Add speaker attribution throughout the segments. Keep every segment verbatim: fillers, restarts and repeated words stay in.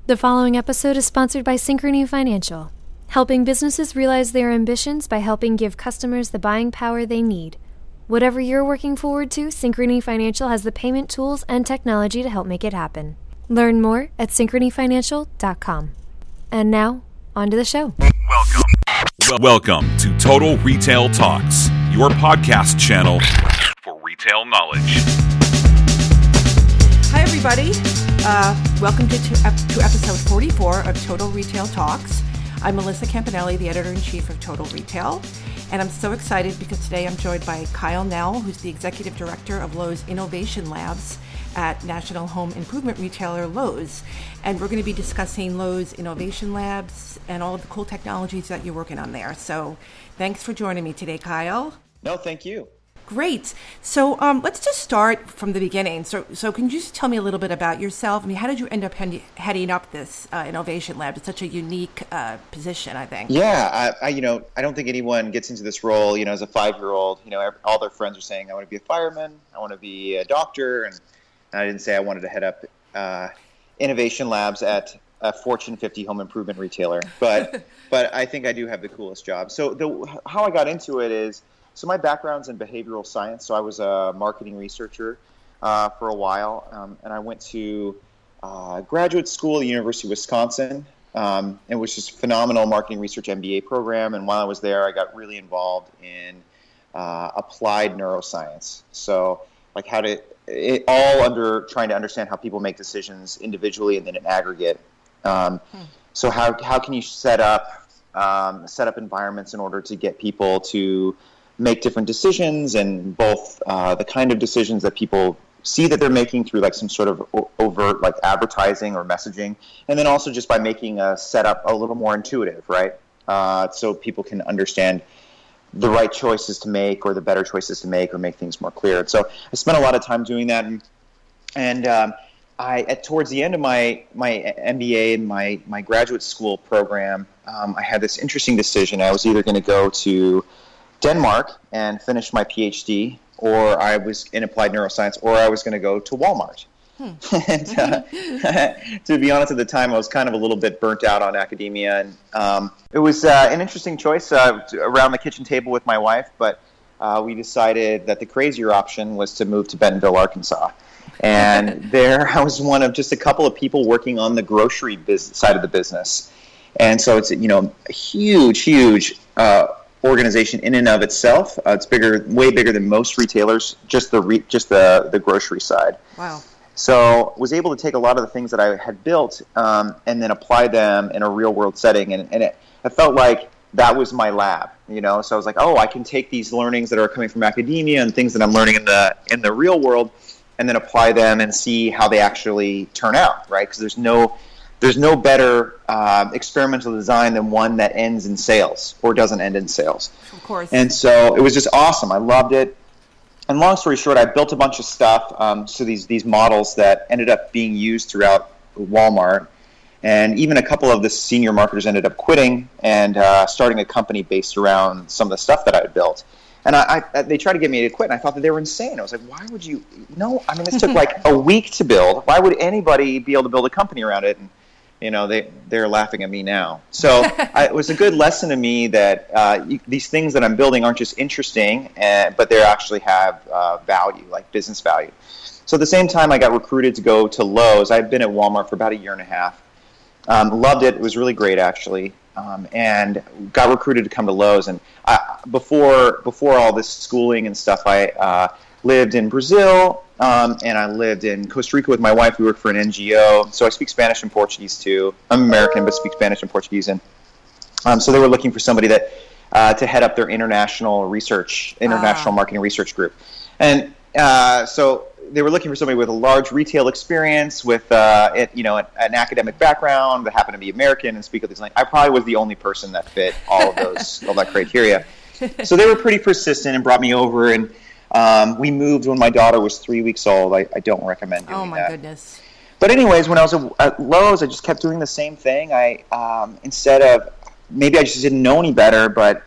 Speaker 1: The following episode is sponsored by Synchrony Financial, helping businesses realize their ambitions by helping give customers the buying power they need. Whatever you're working forward to, Synchrony Financial has the payment tools and technology to help make it happen. Learn more at synchrony financial dot com. And now, on to the show.
Speaker 2: Welcome. Welcome to Total Retail Talks, your podcast channel for retail knowledge.
Speaker 3: Hi, everybody. Uh, welcome to, to, to episode forty-four of Total Retail Talks. I'm Melissa Campanelli, the editor-in-chief of Total Retail, and I'm so excited because today I'm joined by Kyle Nell, who's the executive director of Lowe's Innovation Labs at national home improvement retailer Lowe's. And we're going to be discussing Lowe's Innovation Labs and all of the cool technologies that you're working on there. So thanks for joining me today, Kyle.
Speaker 4: No, thank you.
Speaker 3: Great. So um, let's just start from the beginning. So so can you just tell me a little bit about yourself? I mean, how did you end up he- heading up this uh, innovation lab? It's such a unique uh, position, I think.
Speaker 4: Yeah, I, I you know, I don't think anyone gets into this role, you know, as a five-year-old. You know, all their friends are saying, I want to be a fireman, I want to be a doctor, and I didn't say I wanted to head up uh, innovation labs at a Fortune fifty home improvement retailer. But but I think I do have the coolest job. So the, how I got into it is, so my background's in behavioral science. So I was a marketing researcher uh, for a while, um, and I went to uh, graduate school at the University of Wisconsin. Um, it was just a phenomenal marketing research M B A program. And while I was there, I got really involved in uh, applied neuroscience. So like how to, it, all under trying to understand how people make decisions individually and then in aggregate. Um, hmm. So how how can you set up um, set up environments in order to get people to make different decisions, and both uh, the kind of decisions that people see that they're making through like some sort of o- overt like advertising or messaging, and then also just by making a setup a little more intuitive, right? Uh, so people can understand the right choices to make or the better choices to make or make things more clear. And so I spent a lot of time doing that, and, and um, I at towards the end of my my M B A and my my graduate school program, um, I had this interesting decision. I was either going to go to Denmark and finish my PhD, or I was in applied neuroscience, or I was going to go to Walmart. Hmm. and, uh, to be honest, at the time, I was kind of a little bit burnt out on academia, and um, it was uh, an interesting choice uh, around the kitchen table with my wife, but uh, we decided that the crazier option was to move to Bentonville, Arkansas. And there I was one of just a couple of people working on the grocery biz- side of the business. And so it's, you know, a huge, huge uh organization in and of itself. Uh, it's bigger, way bigger than most retailers, just the re- just the, the grocery side.
Speaker 3: Wow.
Speaker 4: So was able to take a lot of the things that I had built um, and then apply them in a real world setting. And, and it, I felt like that was my lab, you know? So I was like, oh, I can take these learnings that are coming from academia and things that I'm learning in the in the real world and then apply them and see how they actually turn out, right? Because there's no There's no better uh, experimental design than one that ends in sales or doesn't end in sales.
Speaker 3: Of course.
Speaker 4: And so it was just awesome. I loved it. And long story short, I built a bunch of stuff, um, so these these models that ended up being used throughout Walmart. And even a couple of the senior marketers ended up quitting and uh, starting a company based around some of the stuff that I had built. And I, I, they tried to get me to quit, and I thought that they were insane. I was like, why would you? No, I mean, this took like a week to build. Why would anybody be able to build a company around it? And you know, they, they're laughing at me now. So I, it was a good lesson to me that uh, you, these things that I'm building aren't just interesting, uh, but they actually have uh, value, like business value. So at the same time, I got recruited to go to Lowe's. I had been at Walmart for about a year and a half. Um, loved it. It was really great, actually. Um, and got recruited to come to Lowe's. And I, before before all this schooling and stuff, I uh, lived in Brazil. Um, and I lived in Costa Rica with my wife. We worked for an N G O, so I speak Spanish and Portuguese too. I'm American, but speak Spanish and Portuguese. And um, so they were looking for somebody that uh, to head up their international research, international
Speaker 3: wow.
Speaker 4: marketing research group. And uh, so they were looking for somebody with a large retail experience, with uh, it, you know, an, an academic background that happened to be American and speak of these languages. I probably was the only person that fit all of those, all that criteria. So they were pretty persistent and brought me over and. Um, we moved when my daughter was three weeks old. I, I don't recommend doing that.
Speaker 3: Oh, my that. goodness.
Speaker 4: But anyways, when I was at Lowe's, I just kept doing the same thing. I um, instead of, maybe I just didn't know any better, but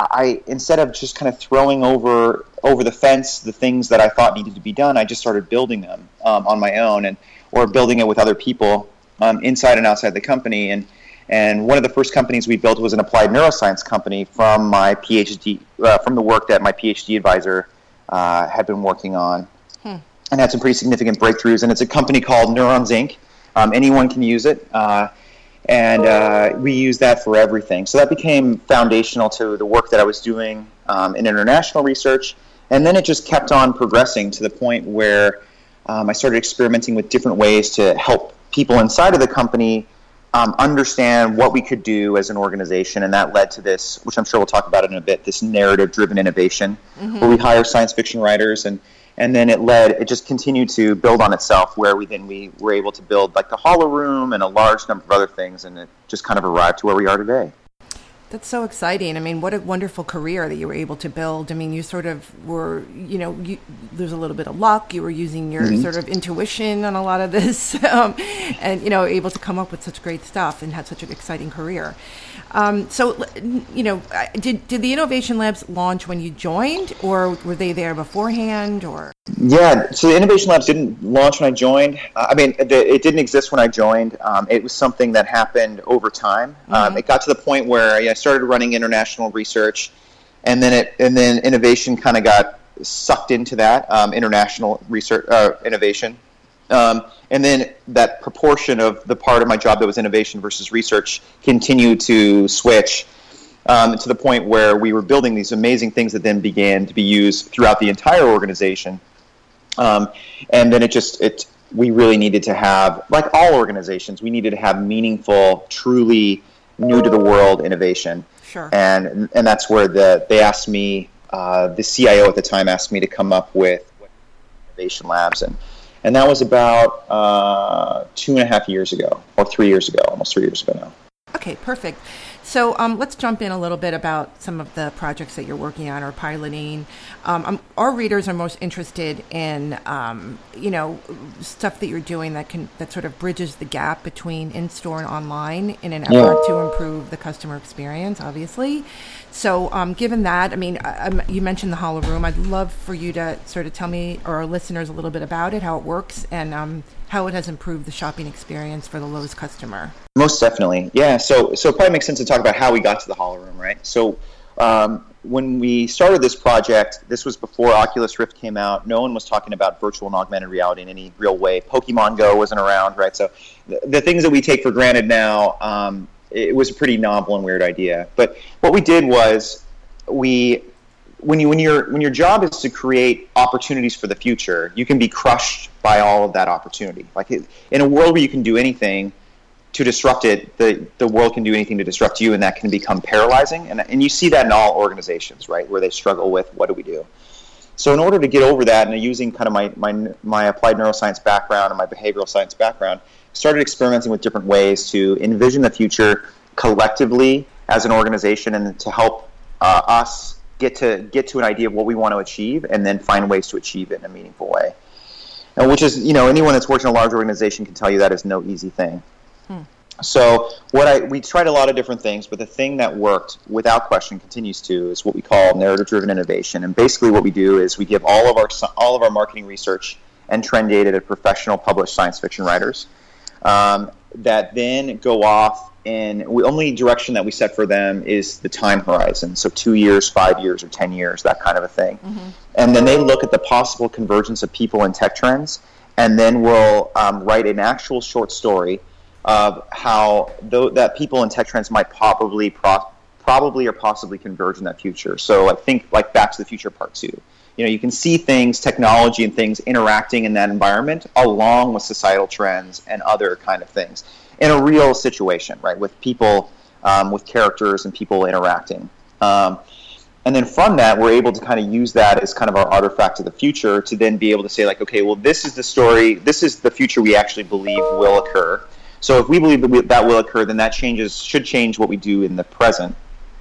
Speaker 4: I instead of just kind of throwing over over the fence the things that I thought needed to be done, I just started building them um, on my own and or building it with other people. um, inside and outside the company. And and one of the first companies we built was an applied neuroscience company from my PhD, uh, from the work that my PhD advisor uh, had been working on, hmm. and had some pretty significant breakthroughs. And it's a company called Neurons Incorporated. Um, anyone can use it. Uh, And uh, we use that for everything. So that became foundational to the work that I was doing um, in international research. And then it just kept on progressing to the point where um, I started experimenting with different ways to help people inside of the company um, understand what we could do as an organization. And that led to this, which I'm sure we'll talk about in a bit, this narrative-driven innovation, mm-hmm. where we hire science fiction writers, and And then it led, it just continued to build on itself, where we then we were able to build like the Hollow Room and a large number of other things, and it just kind of arrived to where we are today.
Speaker 3: That's so exciting. I mean, what a wonderful career that you were able to build. I mean, you sort of were, you know, you, there's a little bit of luck. You were using your mm-hmm. sort of intuition on a lot of this, um, and, you know, able to come up with such great stuff and had such an exciting career. Um, so, you know, did did the Innovation Labs launch when you joined, or were they there beforehand, or?
Speaker 4: Yeah, so the Innovation Labs didn't launch when I joined. Uh, I mean, it, it didn't exist when I joined. Um, it was something that happened over time. Mm-hmm. Um, it got to the point where I started running international research, and then it and then innovation kind of got sucked into that um, international research uh, innovation. Um, and then that proportion of the part of my job that was innovation versus research continued to switch um, to the point where we were building these amazing things that then began to be used throughout the entire organization. Um, and then it just, it we really needed to have, like all organizations, we needed to have meaningful, truly new to the world innovation.
Speaker 3: Sure.
Speaker 4: And and that's where the they asked me, uh, the C I O at the time asked me to come up with Innovation Labs, and And that was about uh, two and a half years ago, or three years ago, almost three years ago now.
Speaker 3: Okay, perfect. So um, let's jump in a little bit about some of the projects that you're working on or piloting. Um, um, our readers are most interested in, um, you know, stuff that you're doing that can that sort of bridges the gap between in-store and online in an effort yeah. to improve the customer experience, obviously. So um, given that, I mean, I, I, you mentioned the Hollow Room. I'd love for you to sort of tell me or our listeners a little bit about it, how it works, and um, how it has improved the shopping experience for the Lowe's customer.
Speaker 4: Most definitely. Yeah. So, so it probably makes sense to talk about how we got to the Hollow Room, right? So um, when we started this project, this was before Oculus Rift came out. No one was talking about virtual and augmented reality in any real way. Pokemon Go wasn't around, right? So the, the things that we take for granted now, um, it was a pretty novel and weird idea. But what we did was we, when you when your when your job is to create opportunities for the future, you can be crushed by all of that opportunity. Like in a world where you can do anything to disrupt it, the the world can do anything to disrupt you, and that can become paralyzing. And and you see that in all organizations, right, where they struggle with what do we do. So in order to get over that, and using kind of my my my applied neuroscience background and my behavioral science background, started experimenting with different ways to envision the future collectively as an organization, and to help uh, us get to get to an idea of what we want to achieve, and then find ways to achieve it in a meaningful way. And which is, you know, anyone that's worked in a large organization can tell you that is no easy thing. Hmm. So what I we tried a lot of different things, but the thing that worked without question continues to is what we call narrative-driven innovation. And basically what we do is we give all of our all of our marketing research and trend data to professional published science fiction writers um, that then go off, and the only direction that we set for them is the time horizon. So two years, five years, or ten years, that kind of a thing. Mm-hmm. And then they look at the possible convergence of people and tech trends, and then we'll um, write an actual short story of how th- that people and tech trends might probably pro- probably or possibly converge in that future. So like think like Back to the Future Part Two. You know, you can see things, technology and things interacting in that environment along with societal trends and other kind of things in a real situation, right, with people, um, with characters and people interacting. Um, and then from that, we're able to kind of use that as kind of our artifact of the future to then be able to say, like, okay, well, this is the story, this is the future we actually believe will occur. So if we believe that, we, that will occur, then that changes should change what we do in the present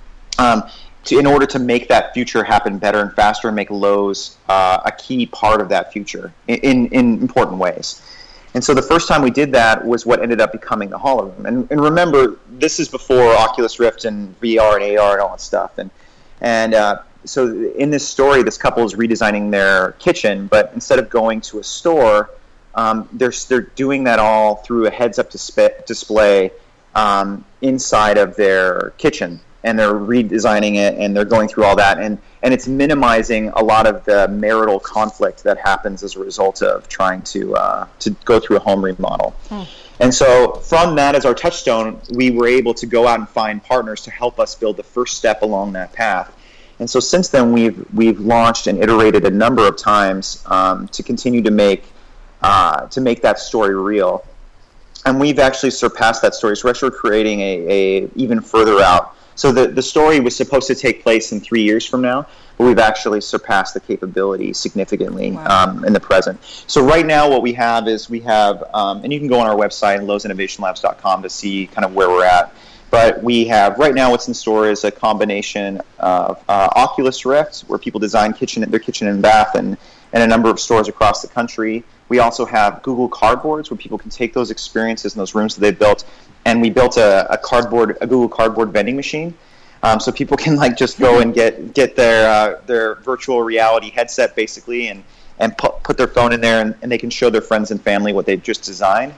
Speaker 4: um, to, in order to make that future happen better and faster, and make Lowe's uh, a key part of that future in, in, in important ways. And so the first time we did that was what ended up becoming the Hollow Room. And, and remember, this is before Oculus Rift and V R and A R and all that stuff. And and uh, so in this story, this couple is redesigning their kitchen, but instead of going to a store, um, they're they're doing that all through a heads-up disp- display um, inside of their kitchen, and they're redesigning it, and they're going through all that, and and it's minimizing a lot of the marital conflict that happens as a result of trying to uh, to go through a home remodel. Hmm. And so from that as our touchstone, we were able to go out and find partners to help us build the first step along that path. And so since then, we've we've launched and iterated a number of times um, to continue to make uh, to make that story real. And we've actually surpassed that story. So we're actually creating a, a even further out. So the, the story was supposed to take place in three years from now, but we've actually surpassed the capability significantly wow. um, in the present. So right now what we have is we have, um, and you can go on our website, lowe's innovation labs dot com, to see kind of where we're at. But we have, right now what's in store is a combination of uh, Oculus Rift, where people design kitchen their kitchen and bath, and, and a number of stores across the country. We also have Google Cardboards, where people can take those experiences in those rooms that they've built, and we built a, a cardboard, a Google Cardboard vending machine, um, so people can like just go and get get their uh, their virtual reality headset basically, and and put put their phone in there, and, and they can show their friends and family what they've just designed.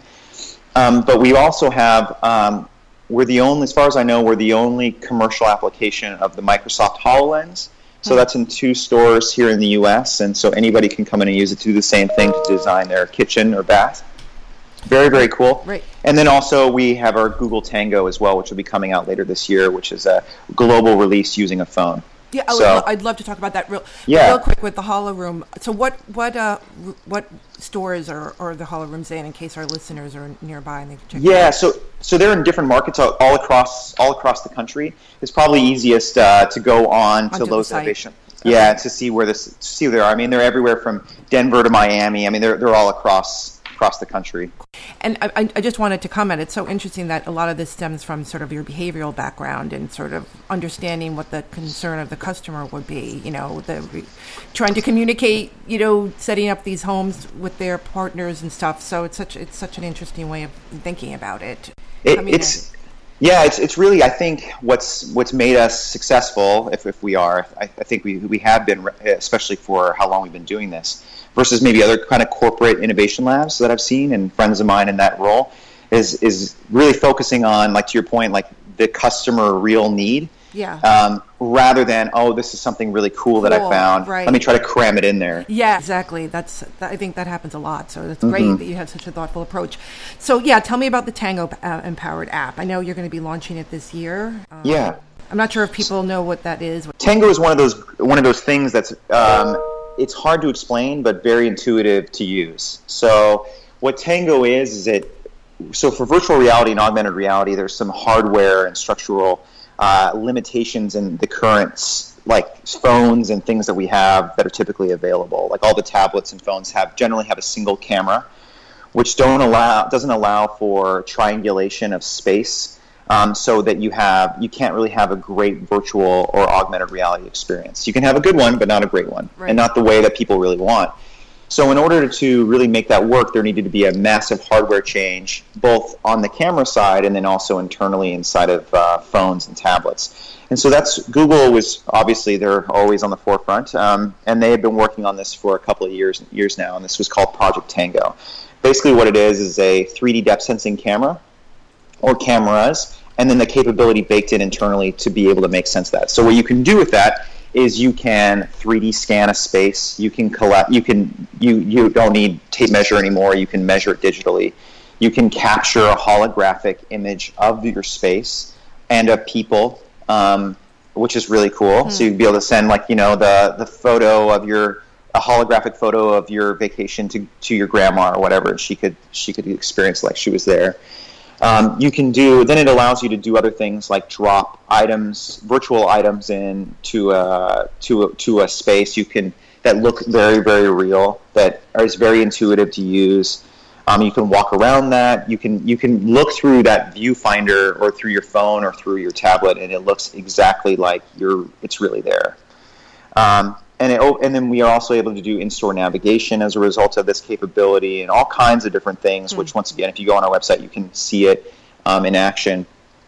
Speaker 4: Um, but we also have, um, we're the only, as far as I know, we're the only commercial application of the Microsoft HoloLens. So that's in two stores here in the U S, and so anybody can come in and use it to do the same thing to design their kitchen or bath. Very, very cool.
Speaker 3: Right.
Speaker 4: And then also we have our Google Tango as well, which will be coming out later this year, which is a global release using a phone.
Speaker 3: Yeah, I would
Speaker 4: so,
Speaker 3: lo- I'd love to talk about that real,
Speaker 4: yeah.
Speaker 3: real quick with the Holo Room. So what what uh, what stores are, are the Holo Rooms in, in case our listeners are nearby and they can check
Speaker 4: Yeah,
Speaker 3: it out?
Speaker 4: so so they're in different markets all, all across all across the country. It's probably easiest uh, to go on to Lowe's Innovation. Okay. Yeah, to see where this to see where they are. I mean, they're everywhere from Denver to Miami. I mean, they're they're all across across the country.
Speaker 3: And I, I just wanted to comment, it's so interesting that a lot of this stems from sort of your behavioral background and sort of understanding what the concern of the customer would be, you know, the trying to communicate, you know, setting up these homes with their partners and stuff. So it's such it's such an interesting way of thinking about it.
Speaker 4: it
Speaker 3: I mean,
Speaker 4: it's yeah, it's it's really, I think, what's what's made us successful, if, if we are, I, I think we we have been, especially for how long we've been doing this, versus maybe other kind of corporate innovation labs that I've seen and friends of mine in that role, is is really focusing on, like to your point, like the customer real need.
Speaker 3: Yeah.
Speaker 4: Um, rather than, oh, this is something really cool that
Speaker 3: cool,
Speaker 4: I found.
Speaker 3: Right.
Speaker 4: Let me try to cram it in there.
Speaker 3: Yeah, exactly. That's that, I think that happens a lot. So it's
Speaker 4: Mm-hmm.
Speaker 3: great that you have such a thoughtful approach. So yeah, tell me about the Tango uh, empowered app. I know you're going to be launching it this year. Um,
Speaker 4: Yeah.
Speaker 3: I'm not sure if people know what that is.
Speaker 4: Tango is one of those one of those things that's um, it's hard to explain, but very intuitive to use. So what Tango is is it. So for virtual reality and augmented reality, there's some hardware and structural uh, limitations in the current like phones and things that we have that are typically available. Like all the tablets and phones have generally have a single camera, which don't allow doesn't allow for triangulation of space. Um, so that you have you can't really have a great virtual or augmented reality experience. You can have a good one, but not a great one,
Speaker 3: right.
Speaker 4: and not the way that people really want. So in order to really make that work, there needed to be a massive hardware change, both on the camera side and then also internally inside of uh, phones and tablets. And so that's Google was obviously they're always on the forefront, um, and they have been working on this for a couple of years years now. And this was called Project Tango. Basically, what it is is a three D depth sensing camera or cameras, and then the capability baked in internally to be able to make sense of that. So what you can do with that is you can three D scan a space. You can collect. You can you you don't need tape measure anymore. You can measure it digitally. You can capture a holographic image of your space and of people, um, which is really cool. Mm. So you'd be able to send like you know the the photo of your a holographic photo of your vacation to to your grandma or whatever. She could she could experience like she was there. Um, you can do, then it allows you to do other things like drop items, virtual items in to a, to a, to a space you can, that look very, very real, that is very intuitive to use. Um, you can walk around that. You can, you can look through that viewfinder or through your phone or through your tablet, and it looks exactly like you're, it's really there. Um, And, it, and then we are also able to do in-store navigation as a result of this capability and all kinds of different things, mm. which, once again, if you go on our website, you can see it um, in action.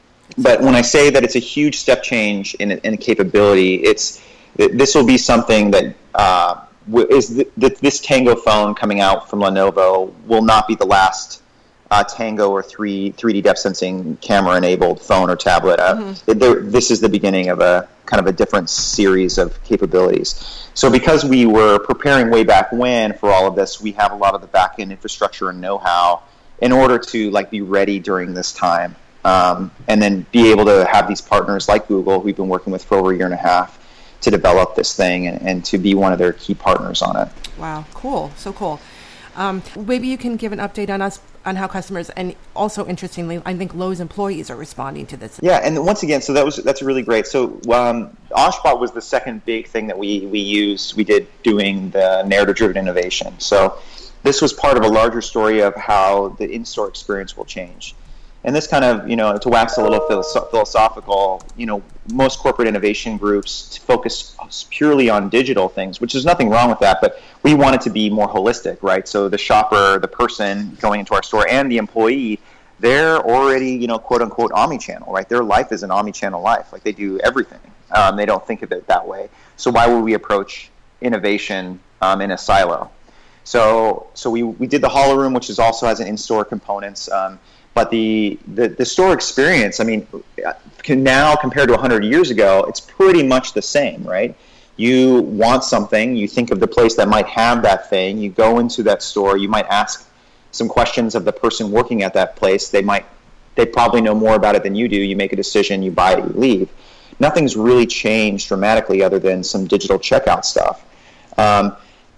Speaker 4: But when I say that it's a huge step change in, in capability, it's it, this will be something that uh, is th- th- this Tango phone coming out from Lenovo will not be the last uh, Tango or three 3D depth sensing camera enabled phone or tablet. Uh, mm-hmm. it, this is the beginning of a kind of a different series of capabilities. So because we were preparing way back when for all of this, we have a lot of the back end infrastructure and know-how in order to like be ready during this time, um, and then be able to have these partners like Google, who we've been working with for over a year and a half, to develop this thing and, and to be one of their key partners on it.
Speaker 3: Wow, cool, so cool. Um, maybe you can give an update on us, on how customers, and also interestingly, I think Lowe's employees are responding to this.
Speaker 4: Yeah, and once again, so that was that's really great. So um, OshBot was the second big thing that we we used. We did doing the narrative-driven innovation. So this was part of a larger story of how the in-store experience will change. And this kind of, you know, to wax a little philosophical, you know, most corporate innovation groups focus purely on digital things, which is nothing wrong with that, but we want it to be more holistic, right? So the shopper, the person going into our store, and the employee, they're already, you know, quote unquote omni-channel, right? Their life is an omni-channel life. Like they do everything. Um, they don't think of it that way. So why would we approach innovation um, in a silo? So so we, we did the Holo Room, which is also has an in-store components. Um, But the, the, the store experience, I mean, can now compared to one hundred years ago, it's pretty much the same, right? You want something, you think of the place that might have that thing, you go into that store, you might ask some questions of the person working at that place. They might, they probably know more about it than you do. You make a decision, you buy it, you leave. Nothing's really changed dramatically other than some digital checkout stuff. Um,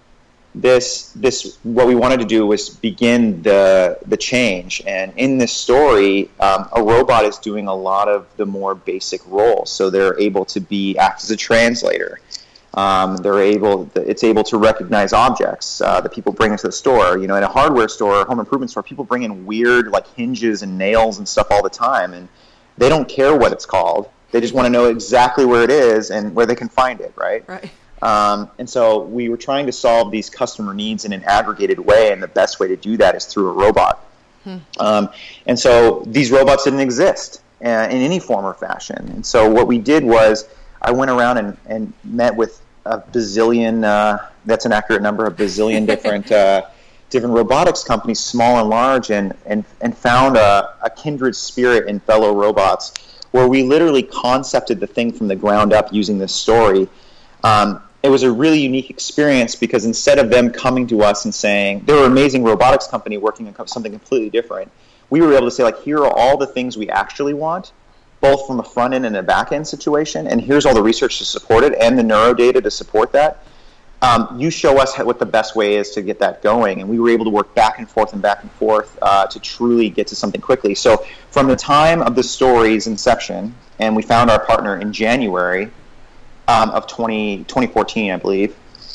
Speaker 4: This, this, what we wanted to do was begin the the change, and in this story, um, a robot is doing a lot of the more basic roles. So they're able to be act as a translator. Um, they're able, it's able to recognize objects uh, that people bring into the store. You know, in a hardware store, home improvement store, people bring in weird like hinges and nails and stuff all the time, and they don't care what it's called. They just want to know exactly where it is and where they can find it, right?
Speaker 3: Right.
Speaker 4: Um, and so we were trying to solve these customer needs in an aggregated way, and the best way to do that is through a robot. Hmm. Um, and so these robots didn't exist uh, in any form or fashion. And so what we did was I went around and, and met with a bazillion, uh, that's an accurate number, a bazillion different uh, different robotics companies, small and large, and, and, and found a, a kindred spirit in fellow robots, where we literally concepted the thing from the ground up using this story. Um, it was a really unique experience because instead of them coming to us and saying, they're an amazing robotics company working on something completely different, we were able to say, like, here are all the things we actually want, both from a front end and a back end situation, and here's all the research to support it and the neuro data to support that. Um, you show us what the best way is to get that going, and we were able to work back and forth and back and forth uh, to truly get to something quickly. So from the time of the story's inception, and we found our partner in January, Um, of twenty, twenty fourteen, I believe,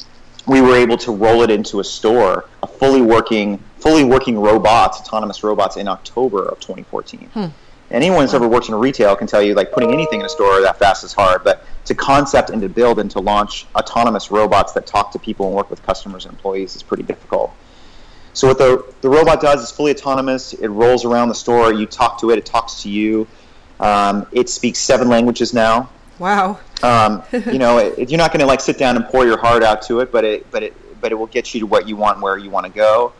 Speaker 4: we were able to roll it into a store, a fully working, fully working robots, autonomous robots, in October of twenty fourteen. Hmm. Anyone who's ever worked in retail can tell you, like, putting anything in a store that fast is hard, but to concept and to build and to launch autonomous robots that talk to people and work with customers and employees is pretty difficult. So what the the robot does is fully autonomous. It rolls around the store. You talk to it. It talks to you. Um, it speaks seven languages now.
Speaker 3: Wow.
Speaker 4: um, you know, it, you're not going to like sit down and pour your heart out to it, but it, but it, but it will get you to what you want, and where you want to go.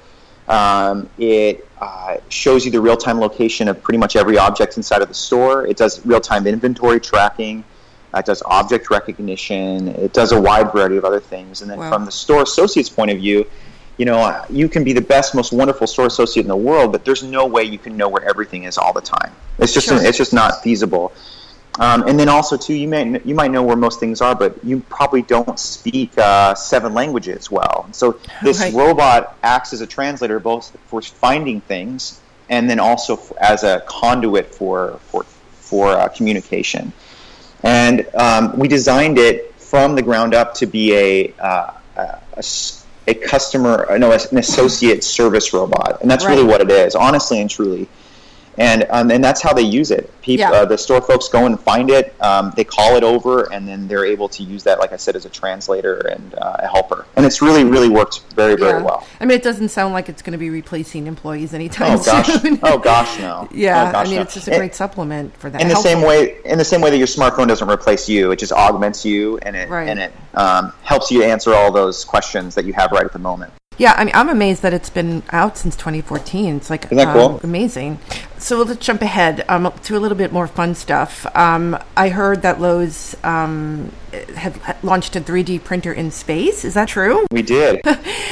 Speaker 4: Um, it uh, shows you the real-time location of pretty much every object inside of the store. It does real-time inventory tracking. Uh, it does object recognition. It does a wide variety of other things. And then wow. From the store associate's point of view, you know, you can be the best, most wonderful store associate in the world, but there's no way you can know where everything is all the time. It's just, sure. It's just not feasible. Um, and then also, too, you may you might know where most things are, but you probably don't speak uh, seven languages well. So this right. robot acts as a translator, both for finding things and then also for, as a conduit for for for uh, communication. And um, we designed it from the ground up to be a uh, a, a customer, no, an associate service robot, and that's right. really what it is, honestly and truly. And um, and that's how they use it. People,
Speaker 3: Yeah.
Speaker 4: uh, the store folks go and find it. Um, they call it over, and then they're able to use that, like I said, as a translator and uh, a helper. And it's really, really worked very, very
Speaker 3: Yeah.
Speaker 4: well.
Speaker 3: I mean, it doesn't sound like it's going to be replacing employees anytime
Speaker 4: Oh gosh!
Speaker 3: soon.
Speaker 4: Oh gosh, no.
Speaker 3: Yeah,
Speaker 4: Oh, gosh,
Speaker 3: I mean,
Speaker 4: no.
Speaker 3: it's just a
Speaker 4: And-
Speaker 3: great supplement for that.
Speaker 4: In the
Speaker 3: Helpful.
Speaker 4: same way, in the same way that your smartphone doesn't replace you, it just augments you, and it
Speaker 3: Right.
Speaker 4: and it um, helps you answer all those questions that you have right at the moment.
Speaker 3: Yeah, I mean, I'm amazed that it's been out since twenty fourteen. It's like
Speaker 4: Isn't that
Speaker 3: um,
Speaker 4: cool?
Speaker 3: amazing. So let's jump ahead um, to a little bit more fun stuff. Um, I heard that Lowe's um, had launched a three D printer in space. Is that true?
Speaker 4: We did.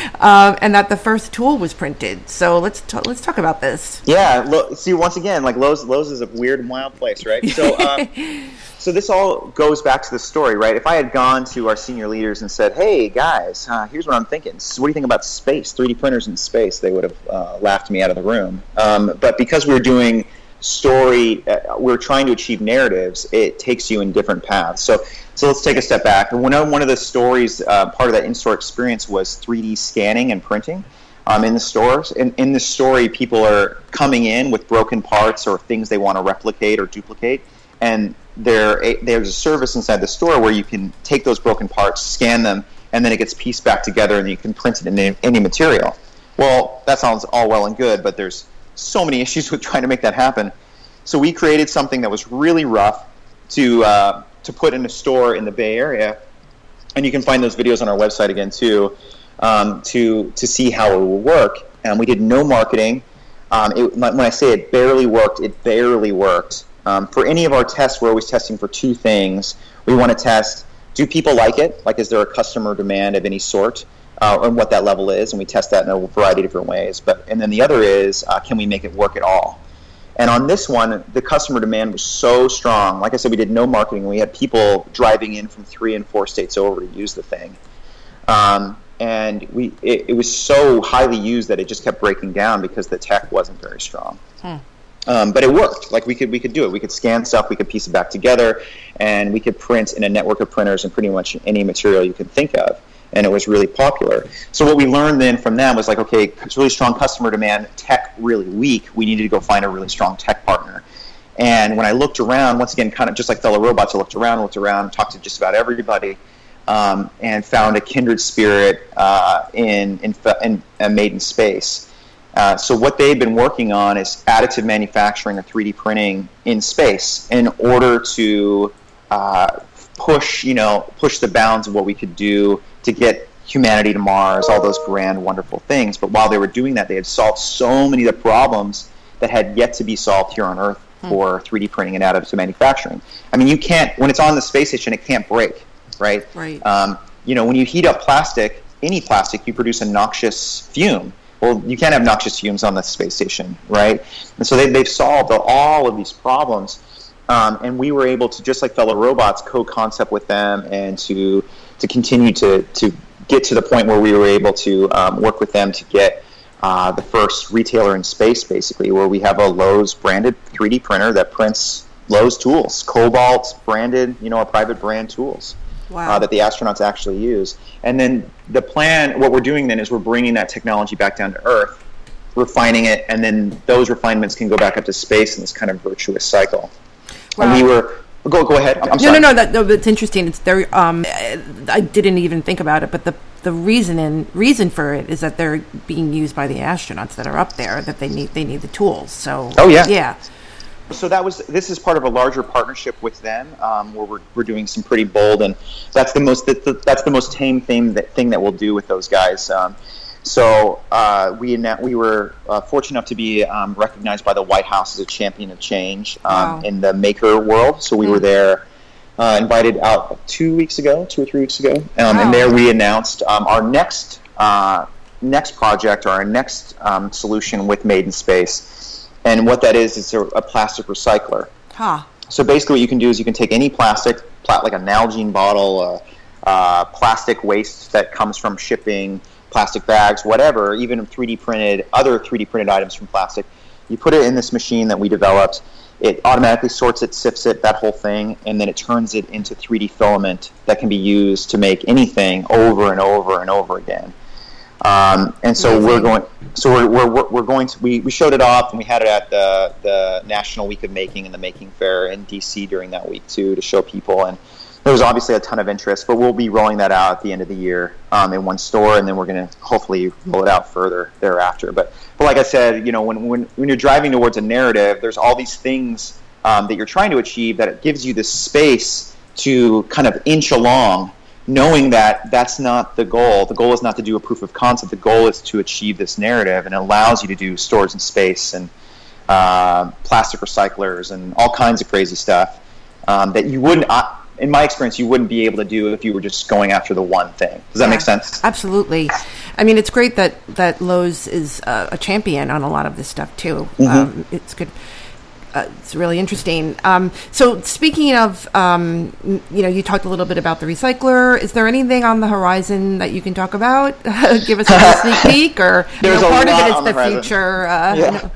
Speaker 3: Um, and that the first tool was printed. So let's t- let's talk about this.
Speaker 4: Yeah. Lo- see, once again, like Lowe's, Lowe's is a weird and wild place, right? So, um, so this all goes back to the story, right? If I had gone to our senior leaders and said, "Hey guys, uh, here's what I'm thinking. So what do you think about space? three D printers in space?" They would have uh, laughed me out of the room. Um, but because we were doing story, uh, we're trying to achieve narratives. It takes you in different paths. So, so let's take a step back. One of one of the stories, uh, part of that in-store experience was three D scanning and printing. Um, in the stores. In, in the story, people are coming in with broken parts or things they want to replicate or duplicate, and there a, there's a service inside the store where you can take those broken parts, scan them, and then it gets pieced back together, and you can print it in any, any material. Well, that sounds all well and good, but there's so many issues with trying to make that happen. So we created something that was really rough to uh, to put in a store in the Bay Area, and you can find those videos on our website again too. Um, to to see how it will work. And we did no marketing. Um, it, when I say it barely worked, it barely worked. Um, for any of our tests, we're always testing for two things. We want to test, do people like it? Like, is there a customer demand of any sort? Uh, and what that level is, and we test that in a variety of different ways. But and then the other is, uh, can we make it work at all? And on this one, the customer demand was so strong. Like I said, we did no marketing. We had people driving in from three and four states over to use the thing. Um, And we it, it was so highly used that it just kept breaking down because the tech wasn't very strong. Hmm. Um, but it worked. Like we could we could do it. We could scan stuff. We could piece it back together, and we could print in a network of printers in pretty much any material you could think of. And it was really popular. So what we learned then from them was like, okay, it's really strong customer demand. Tech really weak. We needed to go find a really strong tech partner. And when I looked around, once again, kind of just like fellow robots, I looked around, looked around, talked to just about everybody. Um, and found a kindred spirit uh, in, in, in, in Made in Space. Uh, so what they've been working on is additive manufacturing or three D printing in space in order to uh, push, you know, push the bounds of what we could do to get humanity to Mars, all those grand, wonderful things. But while they were doing that, they had solved so many of the problems that had yet to be solved here on Earth hmm. for three D printing and additive manufacturing. I mean, you can't, when it's on the space station, it can't break. Right.
Speaker 3: Right.
Speaker 4: Um, you know, when you heat up plastic, any plastic, you produce a noxious fume. Well, you can't have noxious fumes on the space station, right? And so they, they've solved all of these problems, um, and we were able to, just like fellow robots, co-concept with them and to to continue to to get to the point where we were able to um, work with them to get uh, the first retailer in space, basically, where we have a Lowe's branded three D printer that prints Lowe's tools, Cobalt branded, you know, our private brand tools.
Speaker 3: Wow.
Speaker 4: Uh, that the astronauts actually use. And then the plan, what we're doing then is we're bringing that technology back down to Earth, refining it, and then those refinements can go back up to space in this kind of virtuous cycle. Wow. And we were, go go ahead. I'm
Speaker 3: no,
Speaker 4: sorry.
Speaker 3: no, no, that, no, it's interesting. It's very, um, I didn't even think about it, but the the reason and reason for it is that they're being used by the astronauts that are up there, that they need they need the tools. So
Speaker 4: oh yeah,
Speaker 3: yeah.
Speaker 4: So that was. This is part of a larger partnership with them, um, where we're we're doing some pretty bold, and that's the most that's the, that's the most tame thing that thing that we'll do with those guys. Um, so uh, we we were uh, fortunate enough to be um, recognized by the White House as a champion of change um,
Speaker 3: wow.
Speaker 4: in the maker world. So we mm. were there, uh, invited out two weeks ago, two or three weeks ago, um, wow. and there we announced um, our next uh, next project or our next um, solution with Made in Space. And what that is, is a, a plastic recycler.
Speaker 3: Huh.
Speaker 4: So basically what you can do is you can take any plastic, pla- like a Nalgene bottle, uh, uh, plastic waste that comes from shipping, plastic bags, whatever, even three D printed, other three D printed items from plastic. You put it in this machine that we developed. It automatically sorts it, sifts it, that whole thing, and then it turns it into three D filament that can be used to make anything over and over and over again. Um, and so Amazing. we're going. So we're we're we're going to we, we showed it off, and we had it at the the National Week of Making and the Making Fair in D C during that week too, to show people. And there was obviously a ton of interest, but we'll be rolling that out at the end of the year um, in one store, and then we're going to hopefully roll it out further thereafter. But but like I said, you know, when when when you're driving towards a narrative, there's all these things um, that you're trying to achieve that it gives you this space to kind of inch along, knowing that that's not the goal. The goal is not to do a proof of concept. The goal is to achieve this narrative, and it allows you to do stores in space and uh, plastic recyclers and all kinds of crazy stuff um, that you wouldn't, uh, in my experience, you wouldn't be able to do if you were just going after the one thing. Does that yeah, make sense?
Speaker 3: Absolutely. I mean, it's great that, that Lowe's is uh, a champion on a lot of this stuff, too. Mm-hmm. Um, it's good. Uh, it's really interesting. Um, so speaking of, um, you know, you talked a little bit about the recycler. Is there anything on the horizon that you can talk about? Give us a sneak peek, or you know, part of it is the, the future. Uh,
Speaker 4: yeah.
Speaker 3: You know,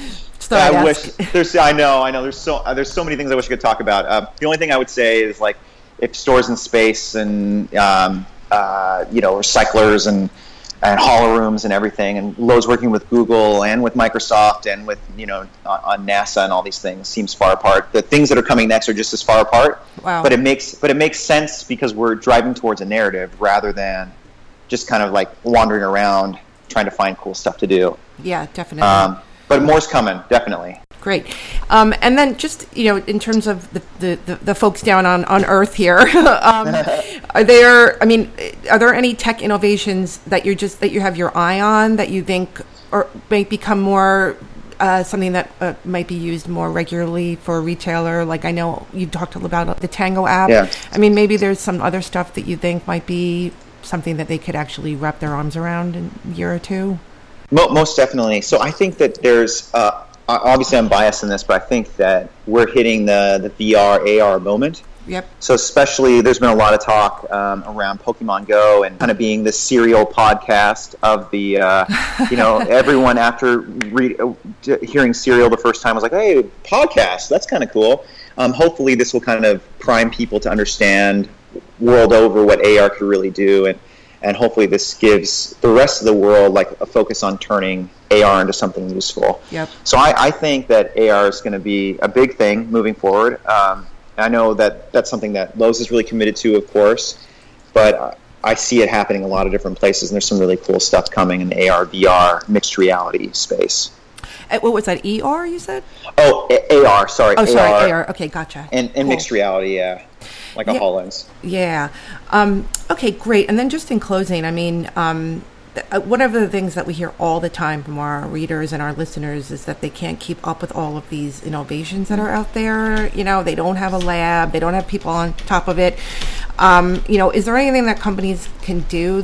Speaker 4: yeah, I wish there's. I know. I know. There's so. Uh, there's so many things I wish I could talk about. Uh, the only thing I would say is like if stores in space and um, uh, you know recyclers and. and holo rooms and everything, and Lowe's working with Google and with Microsoft and with, you know, on, on NASA and all these things seems far apart. The things that are coming next are just as far apart.
Speaker 3: Wow.
Speaker 4: But it makes but it makes sense because we're driving towards a narrative rather than just kind of like wandering around trying to find cool stuff to do.
Speaker 3: Yeah, definitely.
Speaker 4: Um, but more's coming, definitely.
Speaker 3: Great. Um, and then just, you know, in terms of the, the, the, the folks down on, on Earth here, um, are there, I mean, are there any tech innovations that you're just, that you have your eye on that you think or may become more, uh, something that uh, might be used more regularly for a retailer? Like I know you talked about the Tango app.
Speaker 4: Yeah.
Speaker 3: I mean, maybe there's some other stuff that you think might be something that they could actually wrap their arms around in a year or two?
Speaker 4: Most definitely. So I think that there's, uh, obviously I'm biased in this, but I think that we're hitting the, the V R, A R moment.
Speaker 3: Yep.
Speaker 4: So especially there's been a lot of talk um, around Pokemon Go and kind of being the serial podcast of the, uh, you know, everyone after re- hearing Serial the first time was like, hey, podcast, that's kind of cool. Um, hopefully this will kind of prime people to understand world over what A R could really do. And, and hopefully this gives the rest of the world like a focus on turning A R into something useful.
Speaker 3: Yep.
Speaker 4: So I, I think that A R is going to be a big thing moving forward. Um, I know that that's something that Lowe's is really committed to, of course, but I see it happening in a lot of different places, and there's some really cool stuff coming in the A R, V R, mixed reality space.
Speaker 3: Uh, what was that, E R you said?
Speaker 4: Oh, A- AR, sorry.
Speaker 3: Oh, sorry, A R. A R. Okay, gotcha.
Speaker 4: And, and cool. Mixed reality, yeah. Like a
Speaker 3: yeah.
Speaker 4: HoloLens.
Speaker 3: Yeah. Um, okay, great. And then just in closing, I mean, um, th- one of the things that we hear all the time from our readers and our listeners is that they can't keep up with all of these innovations that are out there. You know, they don't have a lab. They don't have people on top of it. Um, you know, is there anything that companies can do,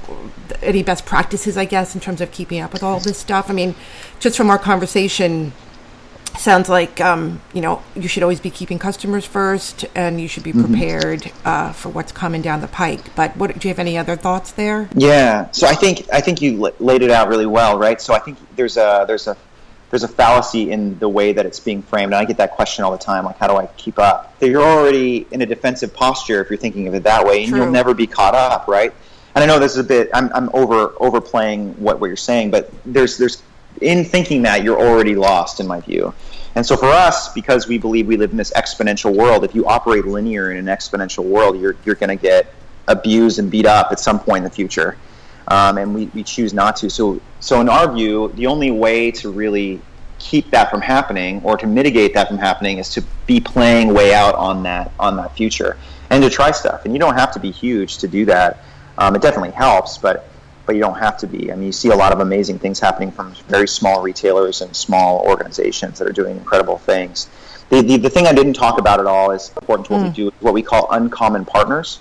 Speaker 3: any best practices, I guess, in terms of keeping up with all this stuff? I mean, just from our conversation, sounds like, um, you know, you should always be keeping customers first, and you should be prepared mm-hmm. uh, for what's coming down the pike. But what, do you have any other thoughts there?
Speaker 4: Yeah. So I think I think you l- laid it out really well, right? So I think there's a there's a there's a fallacy in the way that it's being framed, and I get that question all the time. Like, how do I keep up? You're already in a defensive posture if you're thinking of it that way, and
Speaker 3: True.
Speaker 4: You'll never be caught up, right? And I know this is a bit I'm I'm over overplaying what what you're saying, but there's there's in thinking that you're already lost, in my view. And so for us, because we believe we live in this exponential world, if you operate linear in an exponential world, you're you're going to get abused and beat up at some point in the future. Um, and we, we choose not to. So so in our view, the only way to really keep that from happening or to mitigate that from happening is to be playing way out on that on that future and to try stuff. And you don't have to be huge to do that. Um, it definitely helps, but but you don't have to be. I mean, you see a lot of amazing things happening from very small retailers and small organizations that are doing incredible things. The the, the thing I didn't talk about at all is important to what mm. we do, what we call uncommon partners.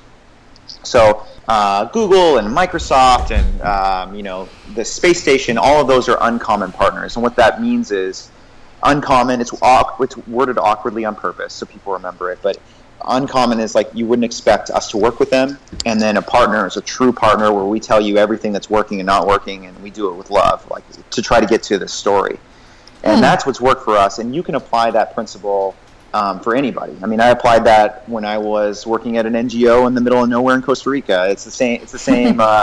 Speaker 4: So uh, Google and Microsoft and um, you know the space station, all of those are uncommon partners. And what that means is uncommon. It's it's worded awkwardly on purpose so people remember it, but uncommon is like you wouldn't expect us to work with them, and then a partner is a true partner where we tell you everything that's working and not working, and we do it with love, like to try to get to the story. And mm. that's what's worked for us, and you can apply that principle um, for anybody. I mean, I applied that when I was working at an N G O in the middle of nowhere in Costa Rica. It's the same. It's the same. uh,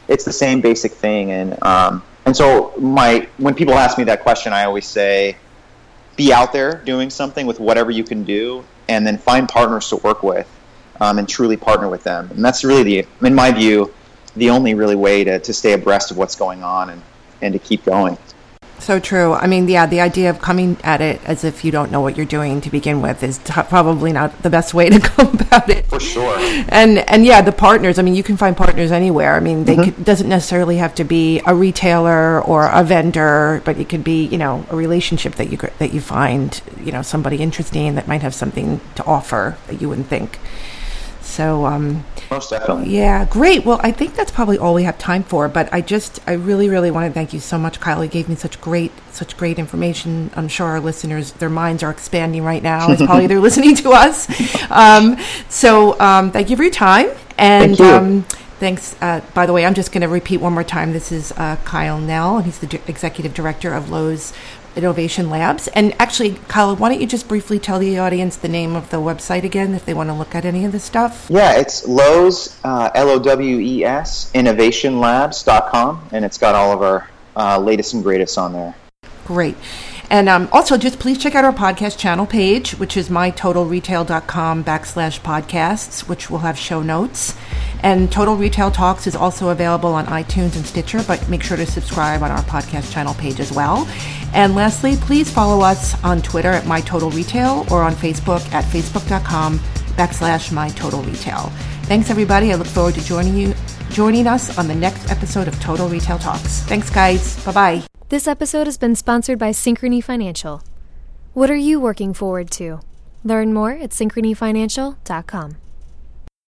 Speaker 4: it's the same basic thing. And um, and so my when people ask me that question, I always say, be out there doing something with whatever you can do, and then find partners to work with, um, and truly partner with them. And that's really the, in my view, the only really way to, to stay abreast of what's going on and, and to keep going.
Speaker 3: So true. I mean, yeah, the idea of coming at it as if you don't know what you're doing to begin with is t- probably not the best way to go about it.
Speaker 4: For sure.
Speaker 3: And and yeah, the partners. I mean, you can find partners anywhere. I mean, they mm-hmm. could, doesn't necessarily have to be a retailer or a vendor, but it could be, you know, a relationship that you that you find, you know, somebody interesting that might have something to offer that you wouldn't think. So, um,
Speaker 4: most definitely.
Speaker 3: Yeah, great. Well, I think that's probably all we have time for, but I just, I really, really want to thank you so much, Kyle. You gave me such great, such great information. I'm sure our listeners, their minds are expanding right now. It's probably they're listening to us. Um, so, um, thank you for your time. And,
Speaker 4: thank you.
Speaker 3: Um, thanks. Uh, by the way, I'm just going to repeat one more time. This is uh, Kyle Nell, and he's the D- Executive Director of Lowe's Innovation Labs. And actually, Kyle, why don't you just briefly tell the audience the name of the website again if they want to look at any of this stuff?
Speaker 4: Yeah, it's Lowe's, uh, L O W E S, innovation labs dot com, and it's got all of our uh, latest and greatest on there.
Speaker 3: Great. And um, also, just please check out our podcast channel page, which is mytotalretail.com backslash podcasts, which will have show notes. And Total Retail Talks is also available on iTunes and Stitcher, but make sure to subscribe on our podcast channel page as well. And lastly, please follow us on Twitter at MyTotalRetail or on Facebook at facebook.com backslash MyTotalRetail. Thanks, everybody. I look forward to joining you, joining us on the next episode of Total Retail Talks. Thanks, guys. Bye-bye.
Speaker 1: This episode has been sponsored by Synchrony Financial. What are you working forward to? Learn more at synchrony financial dot com.